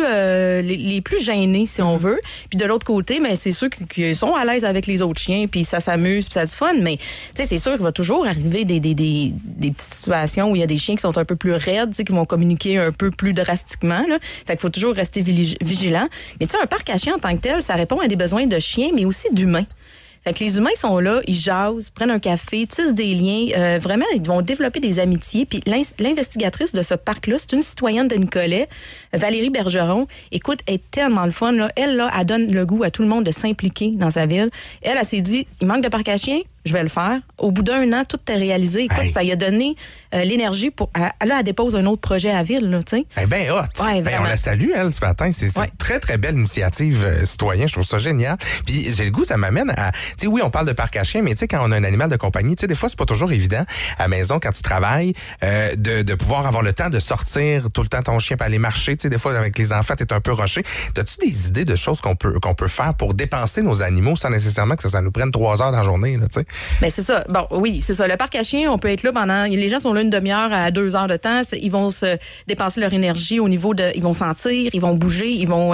gênés, si on veut. Puis de l'autre côté, ben c'est ceux qui sont à l'aise avec les autres chiens, puis ça s'amuse, puis ça a du fun. Mais tu sais, c'est sûr qu'il va toujours arriver des petites situations où il y a des chiens qui sont un peu plus raides, tu sais, qui vont communiquer un peu plus drastiquement, là. Fait qu'il faut toujours rester vigilant. Mais tu sais, un parc à chiens en tant que tel, ça répond à des besoins de chiens, mais aussi d'humains. Fait que les humains sont là, ils jasent, prennent un café, tissent des liens. Vraiment, ils vont développer des amitiés. Puis l'investigatrice de ce parc-là, c'est une citoyenne de Nicolet, Valérie Bergeron. Écoute, elle est tellement le fun. Là. Elle donne le goût à tout le monde de s'impliquer dans sa ville. Elle s'est dit, il manque de parc à chiens, je vais le faire. Au bout d'un an, tout est réalisé. Écoute, ça lui a donné l'énergie pour... Là, elle dépose un autre projet à la ville, là, tu sais. Eh bien, hot. Ouais, on la salue, elle, ce matin. C'est une très, très belle initiative citoyenne. Je trouve ça génial. Puis j'ai le goût, ça m'amène à... Tu sais, oui, on parle de parc à chiens, mais tu sais, quand on a un animal de compagnie, tu sais, des fois, c'est pas toujours évident à la maison, quand tu travailles, de pouvoir avoir le temps de sortir tout le temps ton chien pour aller marcher. Tu sais, des fois, avec les enfants, t'es un peu rushé. T'as-tu des idées de choses qu'on peut faire pour dépenser nos animaux sans nécessairement que ça nous prenne 3 heures dans la journée, là, tu sais? Ben c'est ça. Bon, oui, c'est ça. Le parc à chiens, on peut être là pendant... Les gens sont là 1 demi-heure à 2 heures de temps. Ils vont se dépenser leur énergie au niveau de... Ils vont sentir, ils vont bouger, ils vont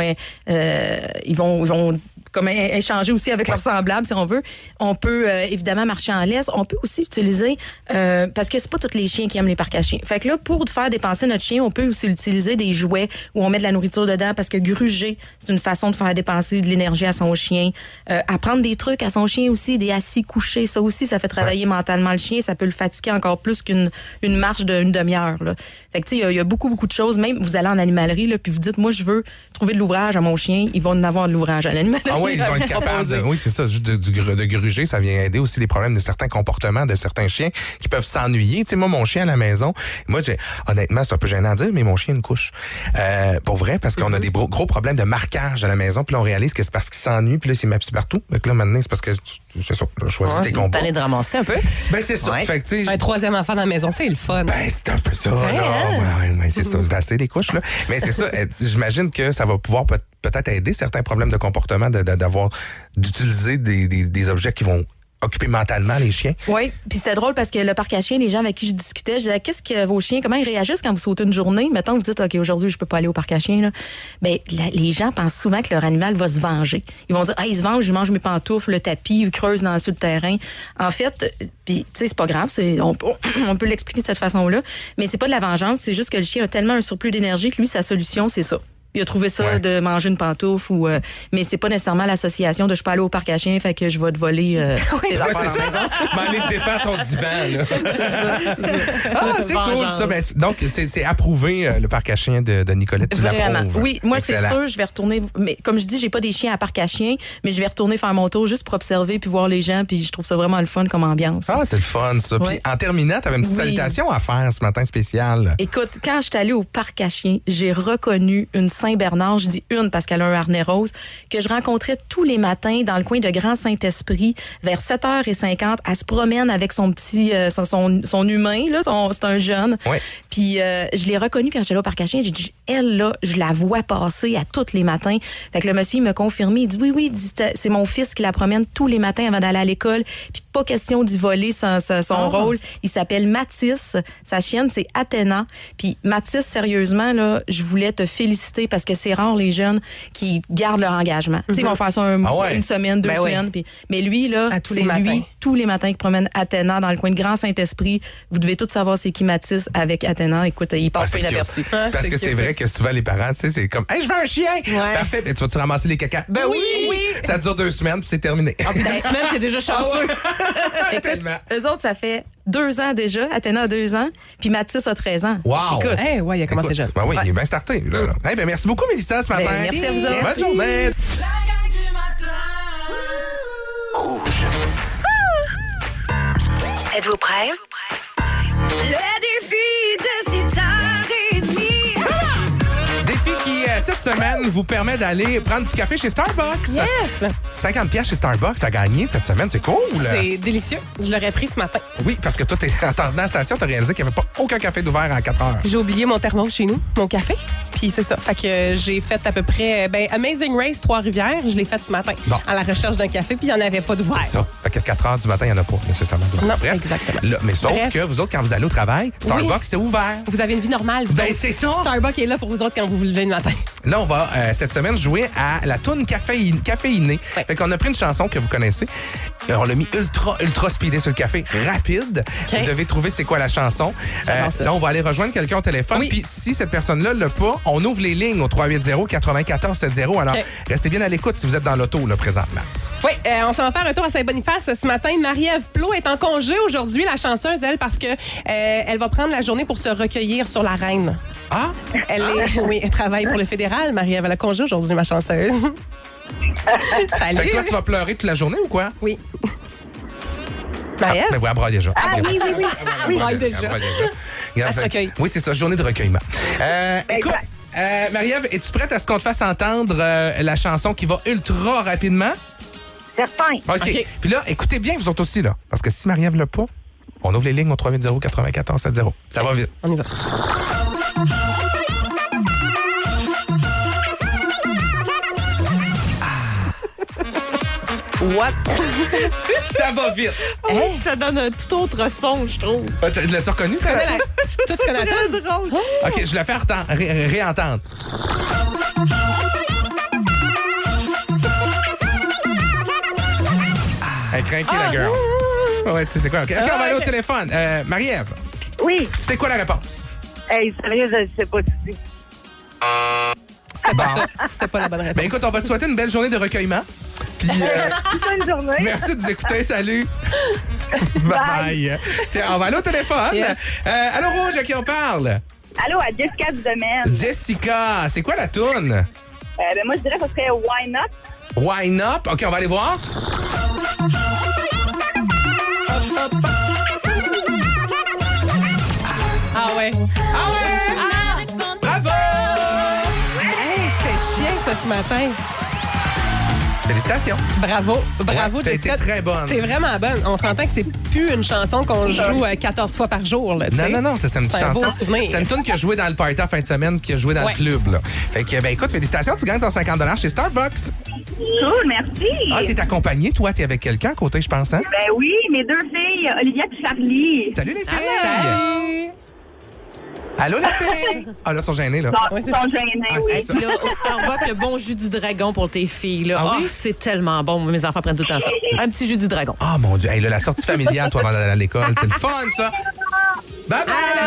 comme échanger aussi avec leurs semblables, si on veut. On peut évidemment marcher en laisse. On peut aussi utiliser... parce que c'est pas tous les chiens qui aiment les parcs à chiens. Fait que là, pour faire dépenser notre chien, on peut aussi utiliser des jouets où on met de la nourriture dedans, parce que gruger, c'est une façon de faire dépenser de l'énergie à son chien. Apprendre des trucs à son chien aussi, des assis couchés, ça aussi, ça fait travailler mentalement le chien. Ça peut le fatiguer encore plus qu'une marche d'1 demi-heure. Là. Fait que tu sais, il y a beaucoup, beaucoup de choses. Même, vous allez en animalerie, là, puis vous dites, moi, je veux trouver de l'ouvrage à mon chien. Ils vont en avoir de l'ouvrage à l'animalerie. Ah oui, ils vont être capables de... Oui, c'est ça. Juste de gruger, ça vient aider aussi les problèmes de certains comportements de certains chiens qui peuvent s'ennuyer. Tu sais, moi, mon chien à la maison, honnêtement, c'est un peu gênant à dire, mais mon chien a une couche. Pour vrai, parce qu'on a des gros problèmes de marquage à la maison, puis là, on réalise que c'est parce qu'il s'ennuie, puis là, c'est ma psy partout. Donc là, maintenant, c'est parce que c'est ça, choisis tes combats. T'en es de ramasser un peu. Ben, c'est ça. Fait que, tu sais, un 3e enfant dans la maison, c'est le fun. Ben, c'est un peu ça, là. Ouais, c'est ça. J'ai assez les couches, là. Mais c'est ça. J'imagine que ça va pouvoir peut-être aider certains problèmes de comportement d'utiliser des objets qui vont occuper mentalement les chiens. Oui, puis c'était drôle parce que le parc à chiens, les gens avec qui je discutais, je disais, qu'est-ce que vos chiens, comment ils réagissent quand vous sautez une journée? Mettons, vous dites, OK, aujourd'hui, je peux pas aller au parc à chiens, là. Ben, les gens pensent souvent que leur animal va se venger. Ils vont dire, il se venge, je mange mes pantoufles, le tapis, il creuse sur le terrain. En fait, puis, tu sais, c'est pas grave, on peut l'expliquer de cette façon-là, mais c'est pas de la vengeance, c'est juste que le chien a tellement un surplus d'énergie que lui, sa solution, c'est ça. Il a trouvé ça de manger une pantoufle mais c'est pas nécessairement l'association de je peux aller au parc à chiens, fait que je vais te voler tes affaires à la maison. M'en est défaire ton divan, là. C'est cool, ça. Ben, donc, c'est approuvé, le parc à chiens de Nicolet. Tu l'approuves. Oui, moi, c'est sûr, je vais retourner. Mais comme je dis, j'ai pas des chiens à parc à chiens, mais je vais retourner faire mon tour juste pour observer puis voir les gens, puis je trouve ça vraiment le fun comme ambiance. Ah, c'est le fun, ça. Puis en terminant, t'avais une petite salutation à faire ce matin spécial. Écoute, quand je suis allée au parc à chiens, j'ai reconnu une Saint-Bernard. Je dis une parce qu'elle a un harnais rose, que je rencontrais tous les matins dans le coin de Grand Saint-Esprit vers 7h50. Elle se promène avec son petit, son humain, là, c'est un jeune. Ouais. Puis je l'ai reconnue quand j'étais là au parc à chiens. J'ai dit, elle, là, je la vois passer à tous les matins. Fait que le monsieur, il m'a confirmé. Il dit, oui, il dit, c'est mon fils qui la promène tous les matins avant d'aller à l'école. Puis pas question d'y voler son rôle. Il s'appelle Mathis. Sa chienne, c'est Athéna. Puis Mathis, sérieusement, là, je voulais te féliciter parce que c'est rare les jeunes qui gardent leur engagement. Tu sais, ils vont faire ça une semaine, 2 semaines. Puis, mais lui, là, c'est lui, tous les matins, qui promène Athéna dans le coin de Grand Saint-Esprit. Vous devez tous savoir c'est qui Mathis avec Athéna. Écoute, il passe pas inaperçu. Parce que c'est vrai que souvent les parents, tu sais, c'est comme, hey, je veux un chien. Ouais. Parfait. Ben, tu vas-tu ramasser les cacas? Ben oui. Ça dure 2 semaines, puis c'est terminé. 2 semaines, t'es déjà chanceux. Écoute, eux autres, ça fait 2 ans déjà. Athéna a 2 ans, puis Mathis a 13 ans. Wow! Écoute. Ouais, il a commencé jeune. Ben oui, il est bien starté. Là. Hey, ben merci beaucoup, Mélissa, ce matin. Merci à vous autres. Bonne journée. Rouge. Êtes-vous prêts? Le défi de 6h30. Défi qui, cette semaine, vous permet d'aller prendre du café chez Starbucks. Yes! 50$ chez Starbucks à gagner cette semaine, c'est cool. C'est délicieux. Je l'aurais pris ce matin. Oui, parce que toi, en t'en venant à la station, t'as réalisé qu'il n'y avait pas aucun café d'ouvert à 4 heures. J'ai oublié mon thermos chez nous, mon café. Puis c'est ça. Fait que j'ai fait à peu près Amazing Race Trois-Rivières, je l'ai fait ce matin à la recherche d'un café, puis il n'y en avait pas d'ouvert. C'est ça. Fait que 4 heures du matin, il n'y en a pas nécessairement d'ouvert. Non, bref, exactement. Là, mais sauf que vous autres, quand vous allez au travail, Starbucks, c'est ouvert. Vous avez une vie normale. Vous autres. C'est ça. Starbucks est là pour vous autres quand vous vous levez le matin. Là, on va, cette semaine, jouer à la toune caféinée. Ouais. Fait qu'on a pris une chanson que vous connaissez. On l'a mis ultra speedé sur le café, rapide. Okay. Vous devez trouver c'est quoi la chanson. Là, on va aller rejoindre quelqu'un au téléphone. Oui. Puis si cette personne-là l'a pas, on ouvre les lignes au 380-9470. Alors, restez bien à l'écoute si vous êtes dans l'auto, là, présentement. Oui, on s'en va faire un tour à Saint-Boniface ce matin. Marie-Ève Plot est en congé aujourd'hui, la chanceuse, elle, parce que elle va prendre la journée pour se recueillir sur la reine. Ah? Elle travaille pour le fédéral. Marie-Ève, elle a congé aujourd'hui, ma chanceuse. Salut. Fait que toi, tu vas pleurer toute la journée ou quoi? Oui. Marie-Ève? Oui, elle braille déjà. Oui. Elle braille déjà. Elle se recueille. Oui, c'est ça, journée de recueillement. Écoute, Marie-Ève, es-tu prête à ce qu'on te fasse entendre la chanson qui va ultra rapidement? Certain. OK. Puis là, écoutez bien, vous autres aussi, là. Parce que si Marie-Ève l'a pas, on ouvre les lignes au 380-9470. Ça va vite. On y va. What? Ça va vite. Hey, ça donne un tout autre son, je trouve. L'as-tu reconnu? Toi, tu connais la drôle. OK, je la fais réentendre. Elle est craquée, la girl. Ouais, tu sais c'est quoi. OK, on va aller au téléphone. Marie-Ève. Oui. C'est quoi la réponse? Hey, sérieux, je ne sais pas. C'était pas ça. C'était pas la bonne réponse. Ben écoute, on va te souhaiter une belle journée de recueillement. Puis, bonne journée. Merci de nous écouter. Salut. Bye. Tiens, on va aller au téléphone. Yes. Allô, Rouge, à qui on parle? Allô, à Jessica du domaine. Jessica, c'est quoi la toune? Moi, je dirais que ce serait Why Not. Why Not? OK, on va aller voir. Ah ouais. Ah ouais! Ah! Bravo! Hey, c'était chiant, ça, ce matin. Félicitations. Bravo, ouais, Jessica. T'es très bonne. T'es vraiment bonne. On s'entend que c'est plus une chanson qu'on joue 14 fois par jour. Là, non, c'est une chanson. C'était une tune qui a joué dans le party en fin de semaine, qui a joué dans le club. Là. Fait que, ben écoute, félicitations, tu gagnes ton 50$ chez Starbucks. Cool, merci. Ah, t'es accompagnée, toi, t'es avec quelqu'un à côté, je pense, hein? Ben oui, mes 2 filles, Olivia et Charlie. Salut les filles! Salut! Allô, les filles? Ah, là, ils sont gênés, là. Non, ils sont gênés, oui. Et puis là, au Starbucks, le bon jus du dragon pour tes filles. Là. Ah oui? C'est tellement bon. Mes enfants prennent tout le temps ça. Un petit jus du dragon. Ah, mon Dieu. Hey, là, la sortie familiale, toi, avant d'aller à l'école, c'est le fun, ça. Bye-bye!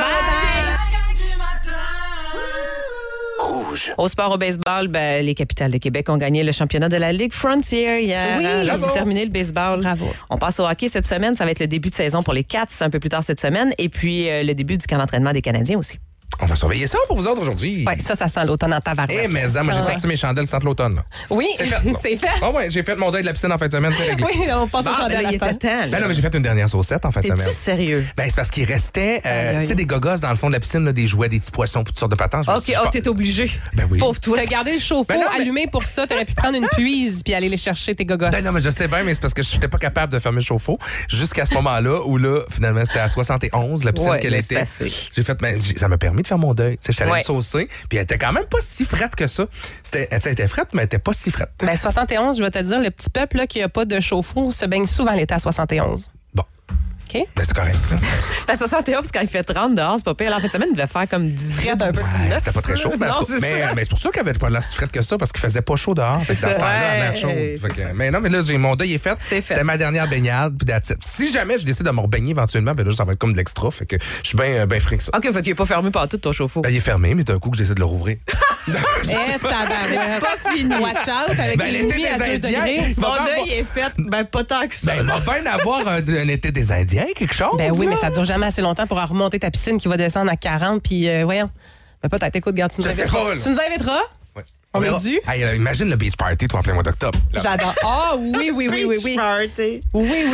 Rouge. Au sport, au baseball, ben, les Capitales de Québec ont gagné le championnat de la Ligue Frontier hier. Oui, c'est terminé le baseball. Bravo. On passe au hockey cette semaine. Ça va être le début de saison pour les Cats un peu plus tard cette semaine. Et puis, le début du camp d'entraînement des Canadiens aussi. On va surveiller ça pour vous autres aujourd'hui. Oui, ça sent l'automne en tabarouette. Eh, mais moi, j'ai sorti mes chandelles sans l'automne. Là. Oui, c'est fait. C'est fait. Oh, ouais, j'ai fait mon deuil de la piscine en fin de semaine, c'est réglé. Oui, on passe aux chandelles à la temps. Ben non, mais j'ai fait une dernière saucette en fin de semaine. T'es-tu sérieux? Ben, c'est parce qu'il restait, tu sais, des gogos dans le fond de la piscine, là, des jouets, des petits poissons, toutes sortes de patentes. OK, t'es obligé. Ben oui. Pauvre toi. T'as gardé le chauffe-eau allumé pour ça. T'aurais pu prendre une puise puis aller les chercher, tes gogos. Ben non, mais je sais bien, mais c'est parce que je n'étais pas capable de fermer le chauffe-eau jusqu'à ce moment-là où, là, finalement, c'était à 71, la piscine qu'elle était. J'ai fait, ça m'a permis de faire mon deuil. Tu sais, j'allais saucer, puis elle était quand même pas si frette que ça. Elle était frette, mais elle était pas si frette. Ben 71, je vais te dire, le petit peuple là, qui a pas de chauffe-eau se baigne souvent l'été à 71. Bon. OK? Ben, c'est correct. Ben 71, quand il fait 30 dehors, c'est pas pire. Alors, en fin de semaine, il devait faire comme 18 un peu. C'était pas très chaud. Non, mais c'est pour ça qu'elle avait pas l'air si frette que ça, parce qu'il faisait pas chaud dehors. Fait que dans ce temps-là, elle a l'air chaude. Mais non, mais là, mon deuil est fait. C'était ma dernière baignade, puis that's it. Si jamais je décide de me rebaigner éventuellement, ben là, ça va être comme de l'extra. Fait que je suis bien frais que ça. OK, fait qu'il est pas fermé par tout ton chauffe-eau. Ben, il est fermé, mais d'un coup que j'essaie de le rouvrir. Tabarouette. Pas fini. Watch out avec les nuits à 2 degrés. Mon deuil est fait. Ben, pas tant que ça. Ben, il va bien avoir un été des Indiens, quelque chose. Ben oui, mais ça dure jamais assez longtemps pour remonter ta piscine qui va descendre à 40. Puis, voyons. Ben, peut-être, écoute, regarde, tu nous inviteras. Tu nous inviteras? Ouais. On est dû? Hey, imagine le beach party, toi, en plein mois d'octobre. J'adore. Ah, oui. Beach party. Oui.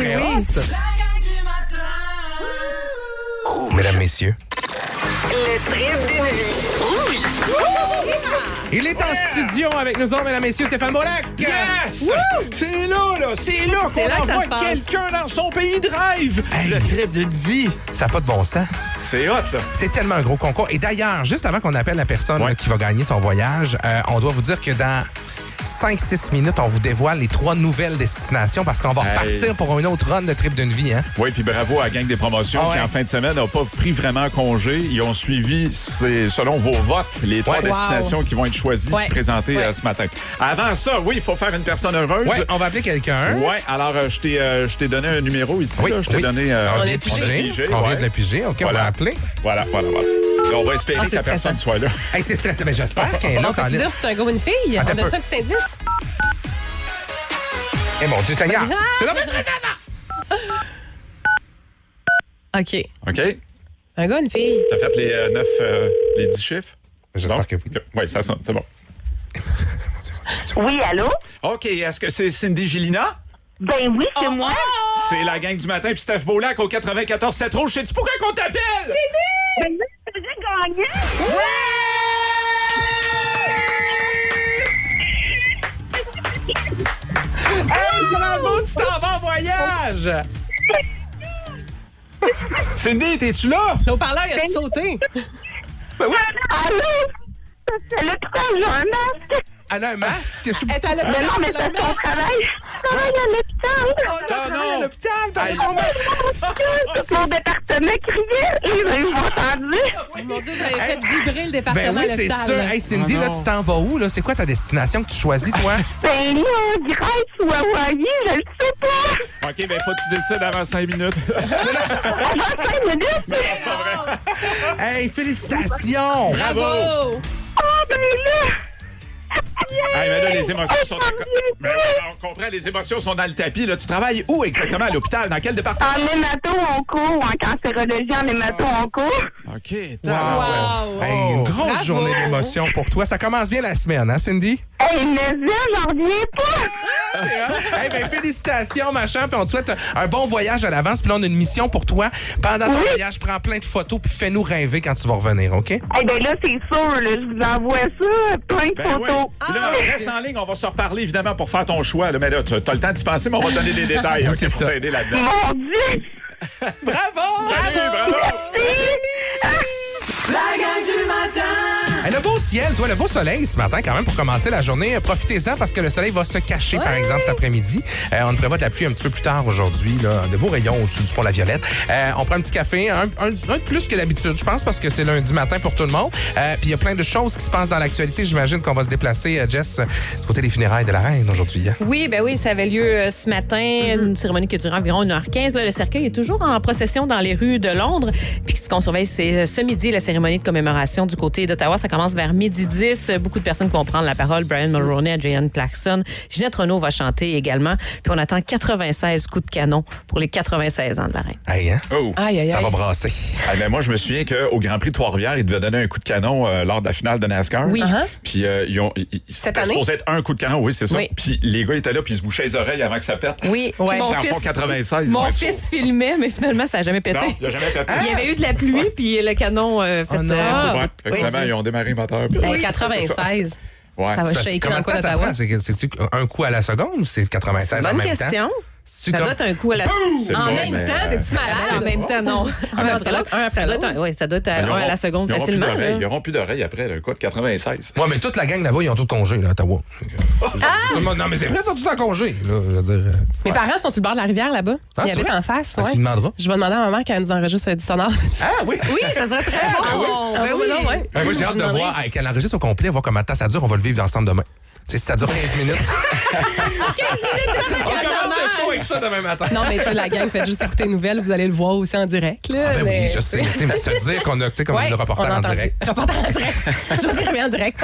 Mesdames, messieurs. Le trip d'une vie. Rouge. Il est en studio avec nous autres, mesdames, messieurs, Stéphane Beaulac. Yes! C'est là qu'on envoie quelqu'un dans son pays de rêve. Hey. Le trip d'une vie. Ça n'a pas de bon sens. C'est hot, là. C'est tellement un gros concours. Et d'ailleurs, juste avant qu'on appelle la personne là, qui va gagner son voyage, on doit vous dire que dans 5-6 minutes, on vous dévoile les 3 nouvelles destinations parce qu'on va repartir pour un autre run de trip d'une vie. Hein? Oui, puis bravo à la gang des promotions qui, en fin de semaine, n'ont pas pris vraiment congé. Ils ont suivi, selon vos votes, les 3 destinations qui vont être choisies et présentées ce matin. Avant ça, oui, il faut faire une personne heureuse. Oui, on va appeler quelqu'un. Oui, alors je t'ai donné un numéro ici. Oui, là. Je t'ai donné... on vient de le piger. OK, on va appeler. Voilà. Là, on va espérer que la personne soit là. Hey, c'est stressé, mais j'espère qu'elle est là. On peut dire si c'est un gars ou une fille? On donne ça un petit indice? Eh mon Dieu Seigneur! C'est là, OK. OK. Un gars, une fille. T'as fait les 10 chiffres? J'espère que oui. Oui, ça sonne, c'est bon. Oui, allô? OK, est-ce que c'est Cindy Gélina? Ben oui, c'est moi. C'est la gang du matin, puis Steph Beaulac au 94-7 Rouge. Sais-tu pourquoi qu'on t'appelle? C'est bien! Ben oui, j'ai gagné! Hey, bravo, tu t'en vas en voyage! Cindy, t'es-tu là? Le haut-parleur, il a sauté. Ben oui. Allô? C'est le train, j'ai un masque. Elle a un masque? Mais non, mais c'est son travail. Je travaille à l'hôpital. Oh, tu travailles à l'hôpital? T'as son masque? Mon département criait. Ils m'ont entendu. Mon Dieu, vous avez fait vibrer le département Ben oui, à c'est l'hôpital. sûr. Hey, Cindy, là, tu t'en vas où? Là? C'est quoi ta destination que tu choisis, toi? Ben là, Grèce ou Hawaii, je le sais pas. OK, ben faut que tu décides avant 5 minutes. Avant 5 minutes? Non, c'est pas vrai. Hey, félicitations! Bravo! Oh, ben là. Hey, mais là, les émotions sont... on comprend, les émotions sont dans le tapis. Là. Tu travailles où exactement à l'hôpital? Dans quel département? En hémato-onco, en cancérologie, en hémato-onco. OK, Wow! Hey, une grosse journée d'émotion pour toi. Ça commence bien la semaine, hein, Cindy? Hey, mais là, j'en reviens pas! Hey, ben, félicitations, machin. Puis on te souhaite un bon voyage à l'avance. Puis là, on a une mission pour toi. Pendant ton voyage, prends plein de photos puis fais-nous rêver quand tu vas revenir, OK? Eh ben là, c'est sûr, là, je vous envoie ça, plein de photos. Oui. Là, reste en ligne, on va se reparler évidemment pour faire ton choix. Là. Mais là, tu as le temps d'y penser, mais on va te donner les détails C'est pour ça. t'aider là-dedans. Mon Dieu! Bravo! Salut, bravo! La gang du matin! Hey, le beau ciel, toi, le beau soleil ce matin, quand même, pour commencer la journée. Profitez-en parce que le soleil va se cacher, par exemple, cet après-midi. On prévoit de la pluie un petit peu plus tard aujourd'hui, là, de beaux rayons au-dessus du pont La Violette. On prend un petit café, un de plus que d'habitude, je pense, parce que c'est lundi matin pour tout le monde. Puis il y a plein de choses qui se passent dans l'actualité. J'imagine qu'on va se déplacer, Jess, du côté des funérailles de la reine aujourd'hui. Hein? Oui, ben oui, ça avait lieu ce matin, une cérémonie qui a duré environ 1h15. Là, le cercueil est toujours en procession dans les rues de Londres. Puis ce qu'on surveille, c'est ce midi la cérémonie de commémoration du côté d'Ottawa. Ça commence vers 12h10. Beaucoup de personnes qui vont prendre la parole. Brian Mulroney, Adrienne Clarkson. Ginette Renault va chanter également. Puis on attend 96 coups de canon pour les 96 ans de la reine. Hey, hein? Oh. Ça va brasser. Mais moi, je me souviens qu'au Grand Prix de Trois-Rivières, ils devaient donner un coup de canon lors de la finale de NASCAR. Oui. Puis c'était supposé être un coup de canon, oui, c'est ça. Oui. Puis les gars étaient là, puis ils se bouchaient les oreilles avant que ça pète. Oui. Puis Mon c'est en fond 96. Mon fils filmait, mais finalement, ça n'a jamais pété. Non, il n'a jamais pété. Il y avait eu de la pluie, puis le canon fait... Finalement, ils ont démarré le moteur. 96. Ouais. Ça va shaker dans le coin d'Ottawa. C'est-tu un coup à la seconde ou c'est 96 en même temps? Bonne question. Ça doit être un coup à la... En même temps, t'es-tu malade? En même temps, non. Ça doit être un à la seconde facilement. Ils n'auront plus d'oreilles après le coup de 96. Ouais, mais toute la gang là-bas, ils ont tout congé, là, à Ottawa. Tout le monde, non, mais c'est vrai, ils sont tous en congé, là, je veux dire. Mes parents sont sur le bord de la rivière, là-bas. Ah, Ils habitent vrai? en face. Ah, Ouais. tu demanderas. Je vais demander à ma mère qu'elle nous enregistre du sonore. Ah, oui. Oui, ça serait très bon. Moi, j'ai hâte de voir, qu'elle enregistre au complet, voir comment ça dure. On va le vivre ensemble demain. Tu sais, si ça dure 15 minutes. 15 minutes, ça va. On commence le show avec ça demain matin. Non, mais tu sais, la gang, faites juste écouter les nouvelles. Vous allez le voir aussi en direct. Là, Ah ben mais... oui, je sais. Mais se dire qu'on a, tu sais, comme le reporter en direct. Reporter en direct. Josie revient en direct.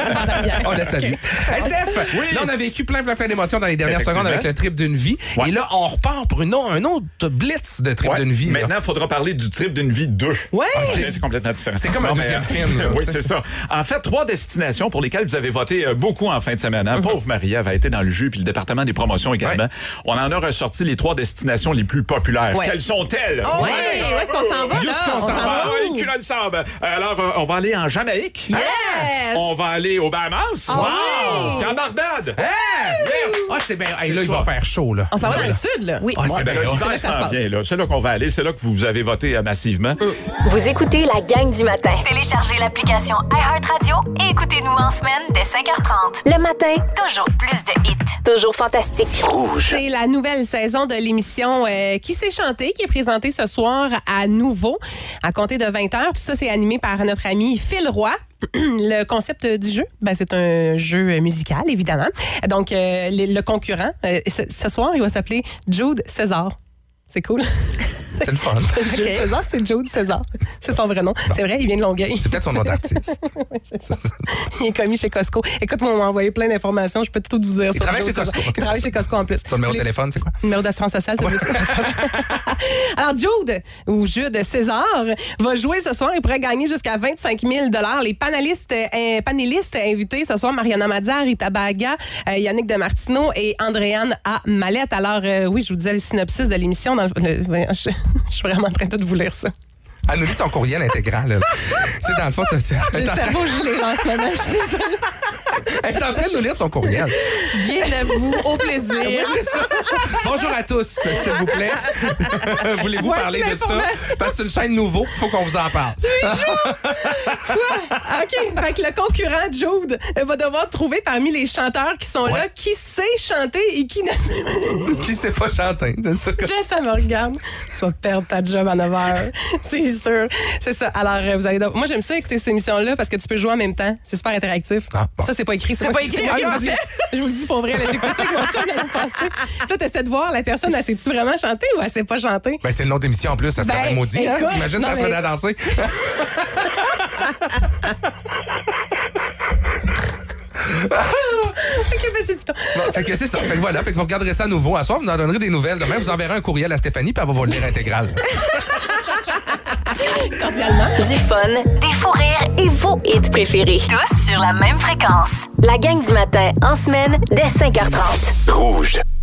On la salue. Hey, Steph, là, on a vécu plein d'émotions dans les dernières secondes avec le trip d'une vie. Et là, on repart pour un autre blitz de trip d'une vie. Maintenant, il faudra parler du trip d'une vie 2. Ouais. C'est complètement différent. C'est comme un deuxième film. Oui, c'est ça. En fait, 3 destinations pour lesquelles vous avez voté beaucoup en fin de semaine. Hein? Pauvre Marie-Ève a été dans le jus, puis le département des promotions également. Ouais. On en a ressorti les 3 destinations les plus populaires. Ouais. Quelles sont-elles? Oh, oui! Où est-ce qu'on s'en va? Où est-ce qu'on s'en va? Oui, cul ensemble. Alors, on va aller en Jamaïque. Yes! On va aller aux Bahamas. Oh, wow! Puis en Barbade. Yes! Ah, c'est bien. Hey, là, il va faire chaud, là. On s'en va dans le sud, là. Oui. Ah, c'est bien. L'hiver s'en vient, là. C'est là qu'on va aller. C'est là que vous avez voté massivement. Vous écoutez la gang du matin. Téléchargez l'application iHeartRadio et écoutez-nous en semaine dès 5h30. Le matin, toujours plus de hits. Toujours fantastique. Rouge. C'est la nouvelle saison de l'émission Qui s'est chanté, qui est présentée ce soir à nouveau, à compter de 20h. Tout ça, c'est animé par notre ami Phil Roy. Le concept du jeu, c'est un jeu musical, évidemment. Donc, le concurrent, ce soir, il va s'appeler Jude César. C'est cool. C'est le fun. Jude César, c'est Jude César. C'est son vrai nom. Bon. C'est vrai, il vient de Longueuil. C'est peut-être son nom d'artiste. Oui, c'est ça. Il est commis chez Costco. Écoute, moi, on m'a envoyé plein d'informations. Je peux tout vous dire. Il travaille chez Costco. Il travaille chez Costco en plus. Son numéro de téléphone, c'est quoi? Numéro d'assurance sociale, c'est Alors, Jude César va jouer ce soir. Il pourrait gagner jusqu'à 25 000 $. Les panélistes invités ce soir, Mariana Mazza, Rita Baga, Yannick Demartino et Andréane A. Mallette. Alors, oui, je vous disais le synopsis de l'émission. Je suis vraiment en train de vous lire ça. Elle nous lit son courriel intégral. Tu sais, dans le fond, j'ai le cerveau gelé en ce moment, je suis désolée. Elle est en train de nous lire son courriel. Bien à vous, au plaisir. Oui, c'est ça. Bonjour à tous, s'il vous plaît. Voulez-vous parler de ça? Parce que c'est une chaîne nouveau, il faut qu'on vous en parle. OK, fait que le concurrent Jude va devoir trouver parmi les chanteurs qui sont là qui sait chanter et qui ne sait qui sait pas chanter, c'est ça. Ça me regarde. Tu vas perdre ta job à 9h. C'est sûr. C'est ça. Alors, vous allez... Moi, j'aime ça écouter cette émission-là parce que tu peux jouer en même temps. C'est super interactif. Ah, bon. Ça, c'est pas écrit. C'est pas écrit. Je vous le dis pour vrai. J'ai écouté ça avec mon chum l'année passée. Là, t'essaies de voir la personne, elle sait-tu vraiment chanter ou elle sait pas chanter? C'est le nom d'émission en plus. Ça serait bien maudit. Écoute, hein? T'imagines ça se met à danser? OK, c'est plutôt. Bon, fait que c'est ça. Fait que voilà. Fait que vous regarderez ça à nouveau. À soir, vous en donnerez des nouvelles. Demain, vous enverrez un courriel à Stéphanie puis elle va vous le lire intégral. Cordialement. Du fun, des fous rires et vos hits préférés. Tous sur la même fréquence. La gang du matin, en semaine, dès 5h30. Rouge.